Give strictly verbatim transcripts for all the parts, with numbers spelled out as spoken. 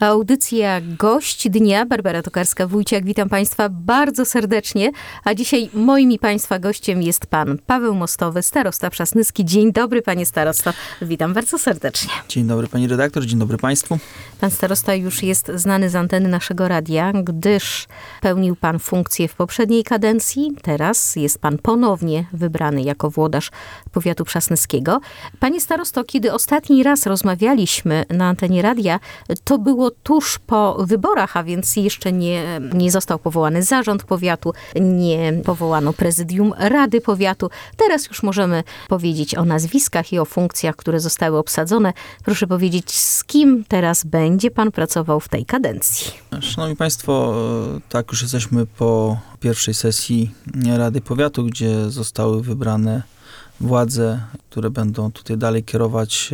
Audycja Gość Dnia. Barbara Tokarska-Wójciak. Witam Państwa bardzo serdecznie. A dzisiaj moim i Państwa gościem jest Pan Paweł Mostowy, starosta przasnyski. Dzień dobry, Panie starosto. Witam bardzo serdecznie. Dzień dobry, Pani redaktor. Dzień dobry Państwu. Pan starosta już jest znany z anteny naszego radia, gdyż pełnił Pan funkcję w poprzedniej kadencji. Teraz jest Pan ponownie wybrany jako włodarz powiatu przasnyskiego. Panie starosto, kiedy ostatni raz rozmawialiśmy na antenie radia, to było tuż po wyborach, a więc jeszcze nie, nie został powołany zarząd powiatu, nie powołano prezydium Rady Powiatu. Teraz już możemy powiedzieć o nazwiskach i o funkcjach, które zostały obsadzone. Proszę powiedzieć, z kim teraz będzie Pan pracował w tej kadencji? Szanowni Państwo, tak już jesteśmy po pierwszej sesji Rady Powiatu, gdzie zostały wybrane władze, które będą tutaj dalej kierować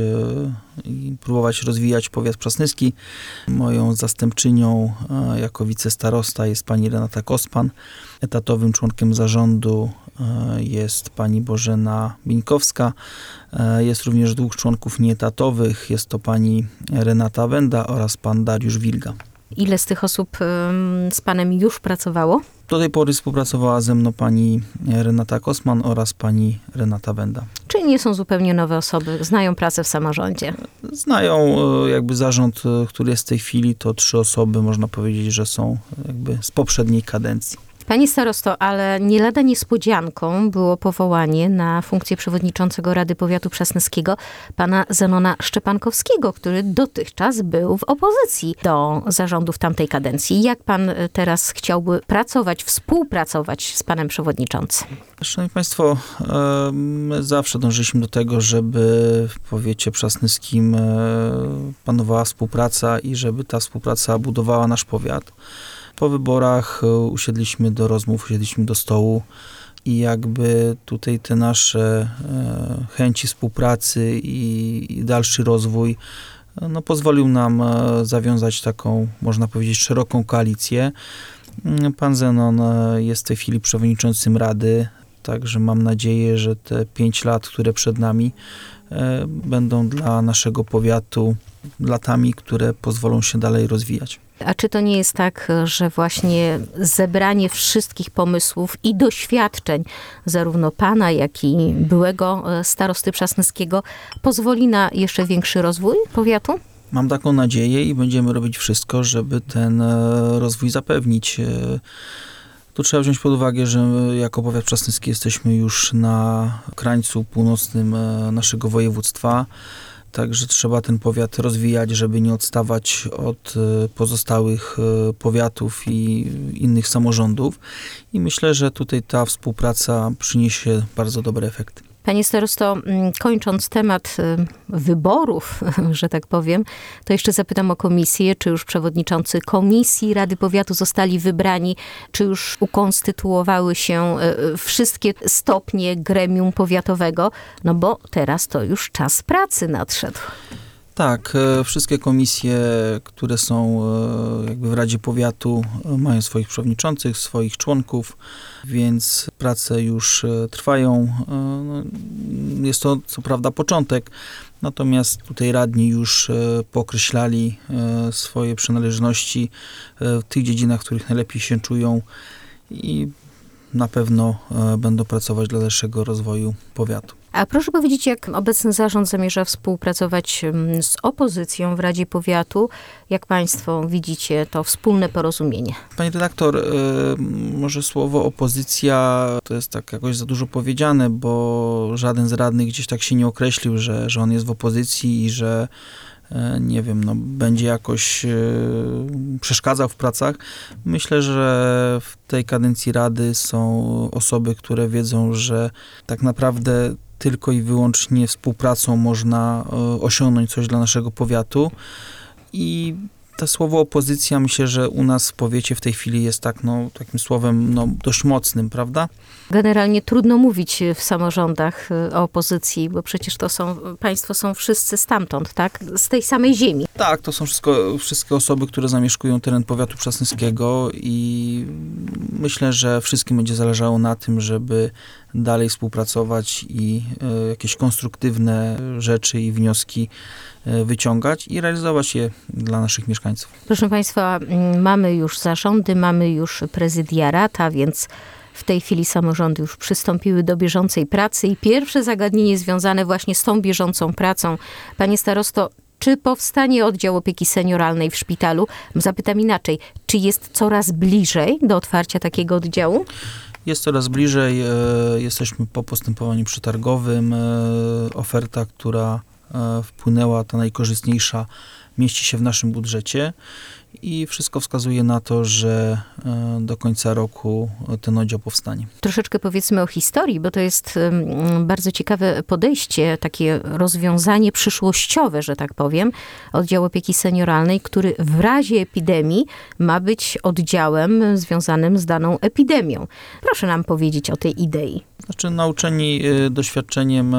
i próbować rozwijać powiat przasnyski. Moją zastępczynią jako wicestarosta jest pani Renata Kospan. Etatowym członkiem zarządu jest pani Bożena Bińkowska. Jest również dwóch członków nieetatowych. Jest to pani Renata Wenda oraz pan Dariusz Wilga. Ile z tych osób z Panem już pracowało? Do tej pory współpracowała ze mną pani Renata Kosman oraz pani Renata Wenda. Czyli nie są zupełnie nowe osoby, znają pracę w samorządzie? Znają jakby zarząd, który jest w tej chwili, to trzy osoby, można powiedzieć, że są jakby z poprzedniej kadencji. Panie starosto, ale nie lada niespodzianką było powołanie na funkcję przewodniczącego Rady Powiatu Przasnyskiego pana Zenona Szczepankowskiego, który dotychczas był w opozycji do zarządu w tamtej kadencji. Jak pan teraz chciałby pracować, współpracować z panem przewodniczącym? Szanowni Państwo, my zawsze dążyliśmy do tego, żeby w powiecie przasnyskim panowała współpraca i żeby ta współpraca budowała nasz powiat. Po wyborach usiedliśmy do rozmów, usiedliśmy do stołu i jakby tutaj te nasze chęci współpracy i, i dalszy rozwój no, pozwolił nam zawiązać taką, można powiedzieć, szeroką koalicję. Pan Zenon jest w tej chwili przewodniczącym Rady, także mam nadzieję, że te pięć lat, które przed nami, będą dla naszego powiatu latami, które pozwolą się dalej rozwijać. A czy to nie jest tak, że właśnie zebranie wszystkich pomysłów i doświadczeń zarówno pana, jak i byłego starosty przasnyskiego pozwoli na jeszcze większy rozwój powiatu? Mam taką nadzieję i będziemy robić wszystko, żeby ten rozwój zapewnić. Tu trzeba wziąć pod uwagę, że jako powiat przasnyski jesteśmy już na krańcu północnym naszego województwa. Także trzeba ten powiat rozwijać, żeby nie odstawać od pozostałych powiatów i innych samorządów. I myślę, że tutaj ta współpraca przyniesie bardzo dobre efekty. Panie starosto, kończąc temat wyborów, że tak powiem, to jeszcze zapytam o komisję, czy już przewodniczący komisji Rady Powiatu zostali wybrani, czy już ukonstytuowały się wszystkie stopnie gremium powiatowego, no bo teraz to już czas pracy nadszedł. Tak, wszystkie komisje, które są jakby w Radzie Powiatu, mają swoich przewodniczących, swoich członków, więc prace już trwają. Jest to co prawda początek, natomiast tutaj radni już pookreślali swoje przynależności w tych dziedzinach, w których najlepiej się czują i na pewno będą pracować dla dalszego rozwoju powiatu. A proszę powiedzieć, jak obecny zarząd zamierza współpracować z opozycją w Radzie Powiatu? Jak państwo widzicie to wspólne porozumienie? Pani redaktor, może słowo opozycja to jest tak jakoś za dużo powiedziane, bo żaden z radnych gdzieś tak się nie określił, że, że on jest w opozycji i że nie wiem, no, będzie jakoś przeszkadzał w pracach. Myślę, że w tej kadencji Rady są osoby, które wiedzą, że tak naprawdę tylko i wyłącznie współpracą można osiągnąć coś dla naszego powiatu i to słowo opozycja myślę, że u nas w powiecie w tej chwili jest tak, no, takim słowem no, dość mocnym, prawda? Generalnie trudno mówić w samorządach o opozycji, bo przecież to są, państwo są wszyscy stamtąd, tak? Z tej samej ziemi. Tak, to są wszystko, wszystkie osoby, które zamieszkują teren powiatu przasnyskiego i i myślę, że wszystkim będzie zależało na tym, żeby dalej współpracować i jakieś konstruktywne rzeczy i wnioski wyciągać i realizować je dla naszych mieszkańców. Proszę Państwa, mamy już zarządy, mamy już prezydiarat, a więc w tej chwili samorządy już przystąpiły do bieżącej pracy i pierwsze zagadnienie związane właśnie z tą bieżącą pracą. Panie starosto, czy powstanie oddział opieki senioralnej w szpitalu? Zapytam inaczej, czy jest coraz bliżej do otwarcia takiego oddziału? Jest coraz bliżej. Jesteśmy po postępowaniu przetargowym. Oferta, która wpłynęła, ta najkorzystniejsza, mieści się w naszym budżecie i wszystko wskazuje na to, że do końca roku ten oddział powstanie. Troszeczkę powiedzmy o historii, bo to jest bardzo ciekawe podejście, takie rozwiązanie przyszłościowe, że tak powiem, oddział opieki senioralnej, który w razie epidemii ma być oddziałem związanym z daną epidemią. Proszę nam powiedzieć o tej idei. Znaczy, nauczeni doświadczeniem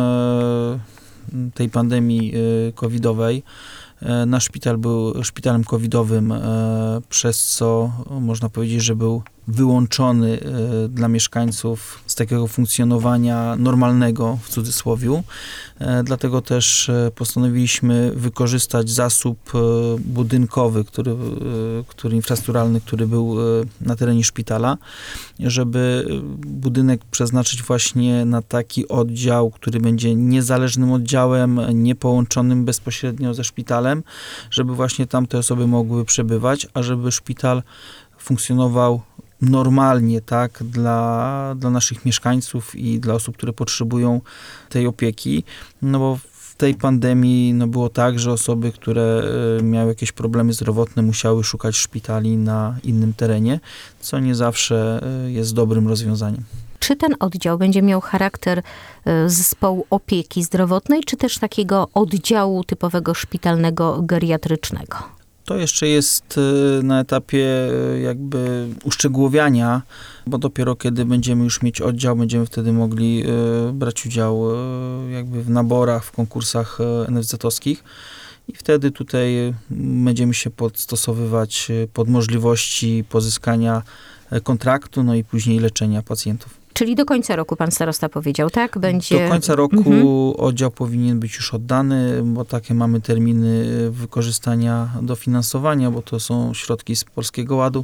tej pandemii covidowej, nasz szpital był szpitalem covidowym, przez co można powiedzieć, że był wyłączony dla mieszkańców z takiego funkcjonowania normalnego, w cudzysłowiu. Dlatego też postanowiliśmy wykorzystać zasób budynkowy, który, który infrastrukturalny, który był na terenie szpitala, żeby budynek przeznaczyć właśnie na taki oddział, który będzie niezależnym oddziałem, niepołączonym bezpośrednio ze szpitalem, żeby właśnie tam te osoby mogły przebywać, a żeby szpital funkcjonował normalnie, tak, dla, dla naszych mieszkańców i dla osób, które potrzebują tej opieki, no bo w tej pandemii no było tak, że osoby, które miały jakieś problemy zdrowotne, musiały szukać szpitali na innym terenie, co nie zawsze jest dobrym rozwiązaniem. Czy ten oddział będzie miał charakter zespołu opieki zdrowotnej, czy też takiego oddziału typowego szpitalnego geriatrycznego? To jeszcze jest na etapie jakby uszczegółowiania, bo dopiero kiedy będziemy już mieć oddział, będziemy wtedy mogli brać udział jakby w naborach, w konkursach en ef zet-owskich i wtedy tutaj będziemy się podstosowywać pod możliwości pozyskania kontraktu, no i później leczenia pacjentów. Czyli do końca roku pan starosta powiedział, tak? Będzie... Do końca roku mhm. oddział powinien być już oddany, bo takie mamy terminy wykorzystania dofinansowania, bo to są środki z Polskiego Ładu,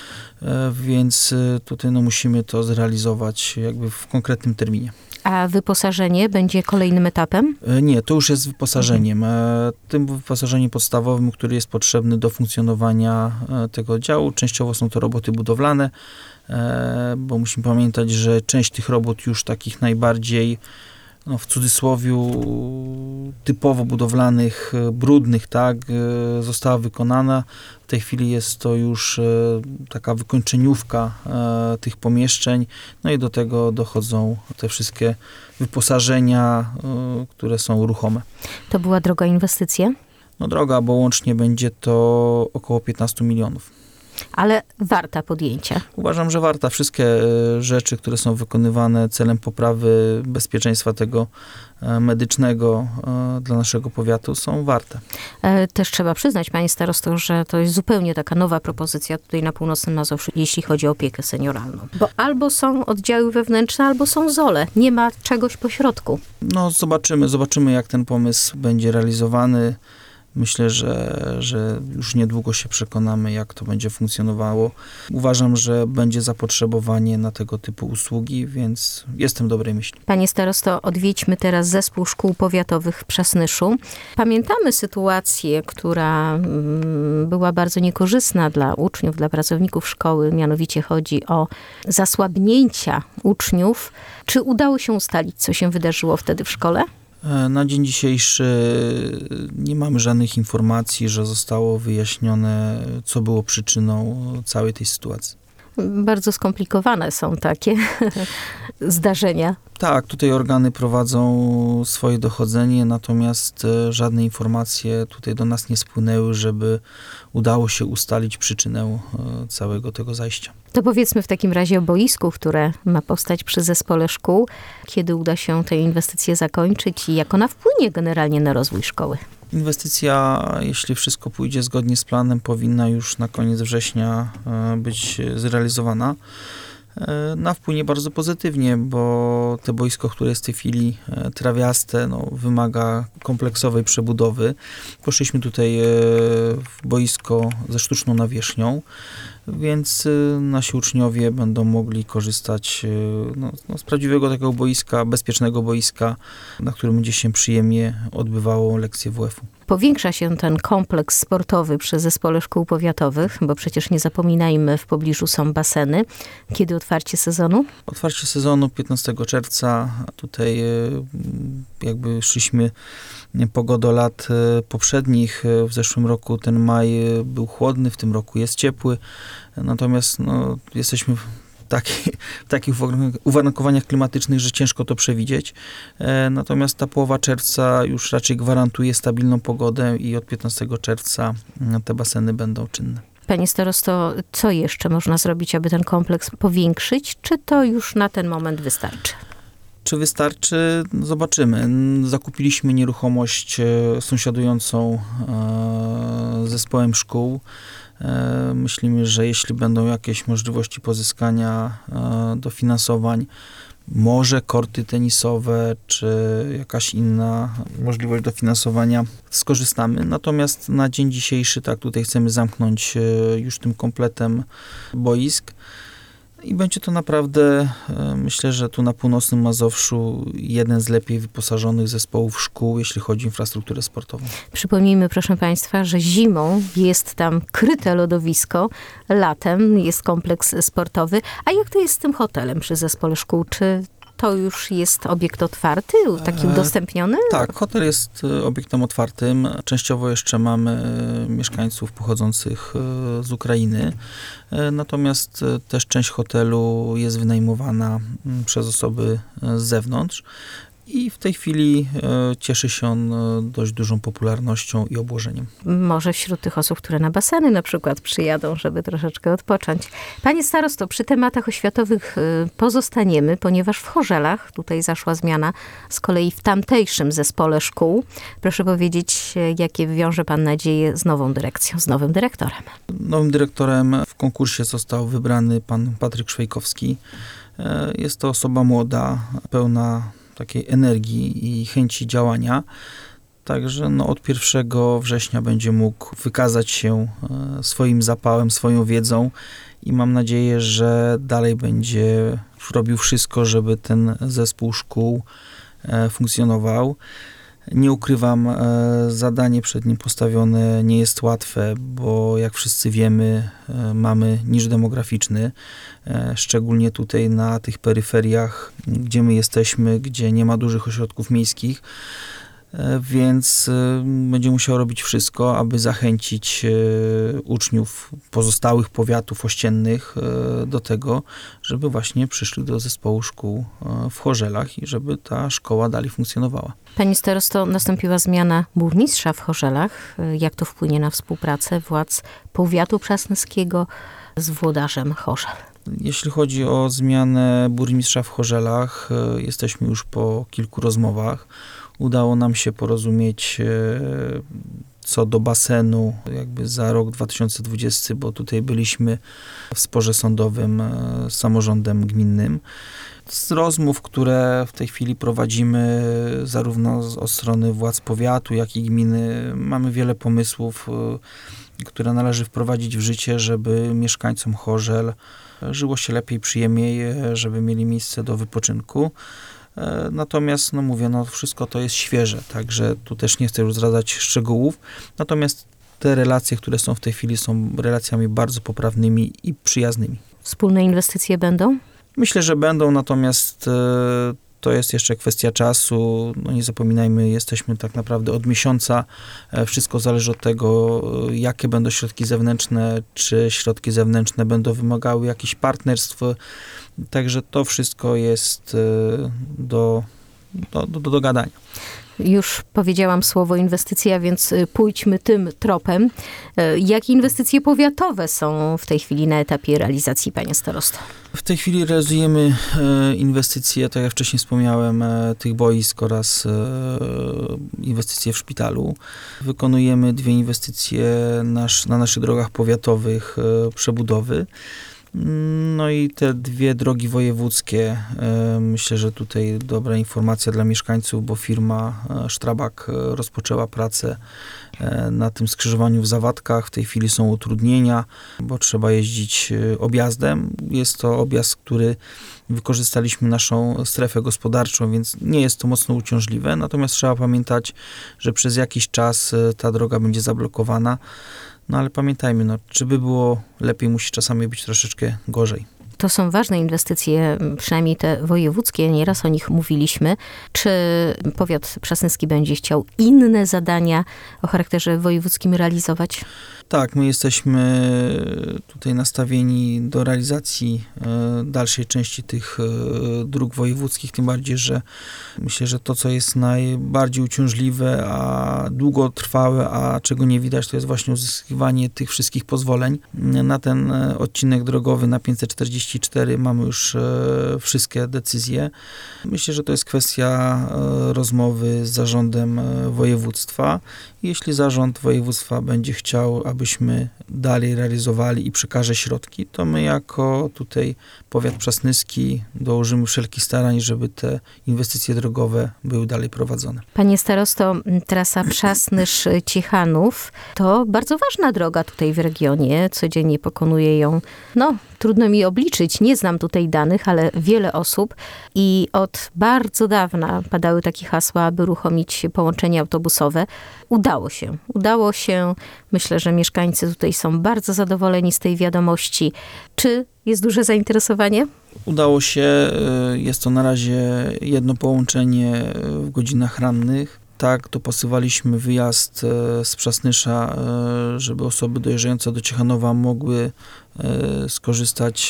więc tutaj no, musimy to zrealizować jakby w konkretnym terminie. A wyposażenie będzie kolejnym etapem? Nie, to już jest wyposażeniem. Mhm. Tym wyposażeniem podstawowym, który jest potrzebny do funkcjonowania tego oddziału. Częściowo są to roboty budowlane, bo musimy pamiętać, że część tych robót już takich najbardziej, no w cudzysłowiu, typowo budowlanych, brudnych, tak, została wykonana. W tej chwili jest to już taka wykończeniówka tych pomieszczeń, no i do tego dochodzą te wszystkie wyposażenia, które są ruchome. To była droga inwestycja? No droga, bo łącznie będzie to około piętnaście milionów. Ale warta podjęcia. Uważam, że warta. Wszystkie rzeczy, które są wykonywane celem poprawy bezpieczeństwa tego medycznego dla naszego powiatu, są warte. Też trzeba przyznać, panie starosto, że to jest zupełnie taka nowa propozycja tutaj na północnym Mazowszu, jeśli chodzi o opiekę senioralną. Bo albo są oddziały wewnętrzne, albo są zole. Nie ma czegoś pośrodku. No zobaczymy, zobaczymy jak ten pomysł będzie realizowany. Myślę, że, że już niedługo się przekonamy, jak to będzie funkcjonowało. Uważam, że będzie zapotrzebowanie na tego typu usługi, więc jestem dobrej myśli. Panie starosto, odwiedźmy teraz zespół szkół powiatowych w Przasnyszu. Pamiętamy sytuację, która była bardzo niekorzystna dla uczniów, dla pracowników szkoły. Mianowicie chodzi o zasłabnięcia uczniów. Czy udało się ustalić, co się wydarzyło wtedy w szkole? Na dzień dzisiejszy nie mamy żadnych informacji, że zostało wyjaśnione, co było przyczyną całej tej sytuacji. Bardzo skomplikowane są takie zdarzenia. Tak, tutaj organy prowadzą swoje dochodzenie, natomiast żadne informacje tutaj do nas nie spłynęły, żeby udało się ustalić przyczynę całego tego zajścia. To powiedzmy w takim razie o boisku, które ma powstać przy zespole szkół. Kiedy uda się tę inwestycję zakończyć i jak ona wpłynie generalnie na rozwój szkoły? Inwestycja, jeśli wszystko pójdzie zgodnie z planem, powinna już na koniec września być zrealizowana. Na wpłynie bardzo pozytywnie, bo to boisko, które jest w tej chwili trawiaste, no, wymaga kompleksowej przebudowy. Poszliśmy tutaj w boisko ze sztuczną nawierzchnią, więc nasi uczniowie będą mogli korzystać no, no, z prawdziwego takiego boiska, bezpiecznego boiska, na którym będzie się przyjemnie odbywało lekcje W F-u. Powiększa się ten kompleks sportowy przy Zespole Szkół Powiatowych, bo przecież nie zapominajmy, w pobliżu są baseny. Kiedy otwarcie sezonu? Otwarcie sezonu piętnastego czerwca. Tutaj jakby szliśmy pogodą lat poprzednich. W zeszłym roku ten maj był chłodny, w tym roku jest ciepły. Natomiast no, jesteśmy Taki, w takich uwarunkowaniach klimatycznych, że ciężko to przewidzieć. E, natomiast ta połowa czerwca już raczej gwarantuje stabilną pogodę i od piętnastego czerwca te baseny będą czynne. Panie starosto, co jeszcze można zrobić, aby ten kompleks powiększyć? Czy to już na ten moment wystarczy? Czy wystarczy? Zobaczymy. Zakupiliśmy nieruchomość sąsiadującą z zespołem szkół. Myślimy, że jeśli będą jakieś możliwości pozyskania dofinansowań, może korty tenisowe, czy jakaś inna możliwość dofinansowania, skorzystamy. Natomiast na dzień dzisiejszy, tak, tutaj chcemy zamknąć już tym kompletem boisk. I będzie to naprawdę, myślę, że tu na północnym Mazowszu jeden z lepiej wyposażonych zespołów szkół, jeśli chodzi o infrastrukturę sportową. Przypomnijmy, proszę Państwa, że zimą jest tam kryte lodowisko, latem jest kompleks sportowy. A jak to jest z tym hotelem przy Zespole Szkół? Czy to już jest obiekt otwarty, taki udostępniony? E, tak, hotel jest obiektem otwartym. Częściowo jeszcze mamy mieszkańców pochodzących z Ukrainy. Natomiast też część hotelu jest wynajmowana przez osoby z zewnątrz. I w tej chwili e, cieszy się on dość dużą popularnością i obłożeniem. Może wśród tych osób, które na baseny na przykład przyjadą, żeby troszeczkę odpocząć. Panie starosto, przy tematach oświatowych y, pozostaniemy, ponieważ w Chorzelach tutaj zaszła zmiana z kolei w tamtejszym zespole szkół. Proszę powiedzieć, jakie wiąże pan nadzieje z nową dyrekcją, z nowym dyrektorem? Nowym dyrektorem w konkursie został wybrany pan Patryk Szwejkowski. E, jest to osoba młoda, pełna takiej energii i chęci działania. Także no, od pierwszego września będzie mógł wykazać się swoim zapałem, swoją wiedzą i mam nadzieję, że dalej będzie robił wszystko, żeby ten zespół szkół funkcjonował. Nie ukrywam, zadanie przed nim postawione nie jest łatwe, bo jak wszyscy wiemy, mamy niż demograficzny, szczególnie tutaj na tych peryferiach, gdzie my jesteśmy, gdzie nie ma dużych ośrodków miejskich, więc będzie musiał robić wszystko, aby zachęcić uczniów pozostałych powiatów ościennych do tego, żeby właśnie przyszli do zespołu szkół w Chorzelach i żeby ta szkoła dalej funkcjonowała. Pani starosto, nastąpiła zmiana burmistrza w Chorzelach. Jak to wpłynie na współpracę władz powiatu przasnyskiego z włodarzem Chorzel? Jeśli chodzi o zmianę burmistrza w Chorzelach, jesteśmy już po kilku rozmowach. Udało nam się porozumieć co do basenu jakby za rok dwa tysiące dwudziesty, bo tutaj byliśmy w sporze sądowym z samorządem gminnym. Z rozmów, które w tej chwili prowadzimy zarówno od strony władz powiatu, jak i gminy, mamy wiele pomysłów, które należy wprowadzić w życie, żeby mieszkańcom Chorzel żyło się lepiej, przyjemniej, żeby mieli miejsce do wypoczynku. Natomiast, no mówię, no wszystko to jest świeże, także tu też nie chcę już zdradzać szczegółów. Natomiast te relacje, które są w tej chwili, są relacjami bardzo poprawnymi i przyjaznymi. Wspólne inwestycje będą? Myślę, że będą, natomiast to jest jeszcze kwestia czasu. No nie zapominajmy, jesteśmy tak naprawdę od miesiąca. Wszystko zależy od tego, jakie będą środki zewnętrzne, czy środki zewnętrzne będą wymagały jakichś partnerstw. Także to wszystko jest do, do, do, do dogadania. Już powiedziałam słowo inwestycja, więc pójdźmy tym tropem. Jakie inwestycje powiatowe są w tej chwili na etapie realizacji, panie starosto? W tej chwili realizujemy e, inwestycje, tak jak wcześniej wspomniałem, e, tych boisk oraz e, inwestycje w szpitalu. Wykonujemy dwie inwestycje nasz, na naszych drogach powiatowych, e, przebudowy. No i te dwie drogi wojewódzkie, e, myślę, że tutaj dobra informacja dla mieszkańców, bo firma e, Strabag e, rozpoczęła pracę e, na tym skrzyżowaniu w Zawadkach. W tej chwili są utrudnienia, bo trzeba jeździć e, objazdem. Jest to objazd, który wykorzystaliśmy naszą strefę gospodarczą, więc nie jest to mocno uciążliwe. Natomiast trzeba pamiętać, że przez jakiś czas e, ta droga będzie zablokowana. No ale pamiętajmy, no, czy by było lepiej, musi czasami być troszeczkę gorzej. To są ważne inwestycje, przynajmniej te wojewódzkie, nieraz o nich mówiliśmy. Czy powiat przasnyski będzie chciał inne zadania o charakterze wojewódzkim realizować? Tak, my jesteśmy tutaj nastawieni do realizacji e, dalszej części tych e, dróg wojewódzkich, tym bardziej, że myślę, że to, co jest najbardziej uciążliwe, a długotrwałe, a czego nie widać, to jest właśnie uzyskiwanie tych wszystkich pozwoleń. Na ten odcinek drogowy, na pięćset czterdzieści cztery mamy już e, wszystkie decyzje. Myślę, że to jest kwestia e, rozmowy z zarządem e, województwa. Jeśli zarząd województwa będzie chciał, abyśmy dalej realizowali i przekaże środki, to my jako tutaj powiat przasnyski dołożymy wszelkich starań, żeby te inwestycje drogowe były dalej prowadzone. Panie starosto, trasa Przasnysz-Ciechanów to bardzo ważna droga tutaj w regionie. Codziennie pokonuje ją, no trudno mi obliczyć, nie znam tutaj danych, ale wiele osób i od bardzo dawna padały takie hasła, aby uruchomić połączenie autobusowe. Udało się. Udało się. Myślę, że mieszkańcy tutaj są bardzo zadowoleni z tej wiadomości. Czy jest duże zainteresowanie? Udało się. Jest to na razie jedno połączenie w godzinach rannych. Tak, dopasowaliśmy wyjazd z Przasnysza, żeby osoby dojeżdżające do Ciechanowa mogły skorzystać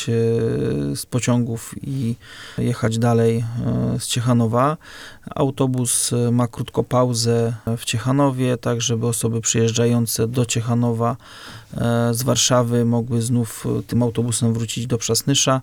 z pociągów i jechać dalej z Ciechanowa. Autobus ma krótką pauzę w Ciechanowie, tak żeby osoby przyjeżdżające do Ciechanowa z Warszawy mogły znów tym autobusem wrócić do Przasnysza.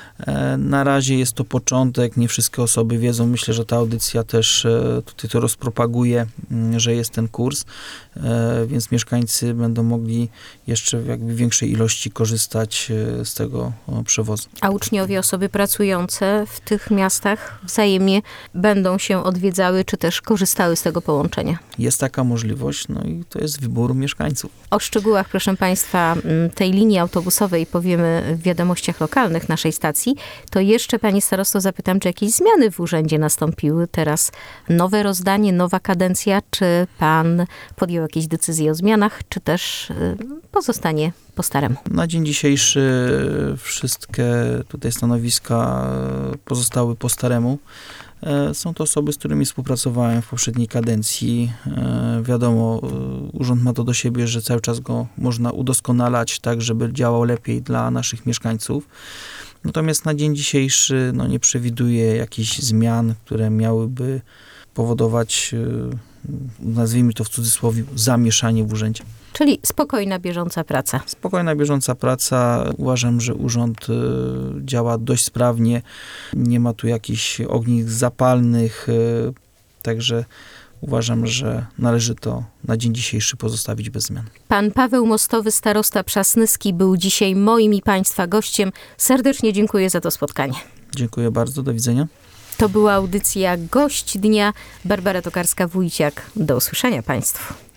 Na razie jest to początek, nie wszystkie osoby wiedzą. Myślę, że ta audycja też tutaj to rozpropaguje, że jest ten kurs, więc mieszkańcy będą mogli jeszcze w jakby większej ilości korzystać z tego przewozu. A uczniowie, osoby pracujące w tych miastach wzajemnie będą się odwiedzały, czy też korzystały z tego połączenia? Jest taka możliwość, no i to jest wybór mieszkańców. O szczegółach, proszę państwa, tej linii autobusowej powiemy w wiadomościach lokalnych naszej stacji. To jeszcze, panie starosto, zapytam, czy jakieś zmiany w urzędzie nastąpiły teraz? Nowe rozdanie, nowa kadencja? Czy pan podjął jakieś decyzje o zmianach, czy też pozostanie po staremu? Na dzień dzisiejszy wszystkie tutaj stanowiska pozostały po staremu. Są to osoby, z którymi współpracowałem w poprzedniej kadencji. Wiadomo, urząd ma to do siebie, że cały czas go można udoskonalać tak, żeby działał lepiej dla naszych mieszkańców. Natomiast na dzień dzisiejszy no, nie przewiduję jakichś zmian, które miałyby powodować, nazwijmy to w cudzysłowie, zamieszanie w urzędzie. Czyli spokojna, bieżąca praca. Spokojna, bieżąca praca. Uważam, że urząd działa dość sprawnie. Nie ma tu jakichś ognisk zapalnych, także uważam, że należy to na dzień dzisiejszy pozostawić bez zmian. Pan Paweł Mostowy, starosta przasnyski, był dzisiaj moim i państwa gościem. Serdecznie dziękuję za to spotkanie. Dziękuję bardzo. Do widzenia. To była audycja Gość Dnia. Barbara Tokarska-Wójciak. Do usłyszenia państwu.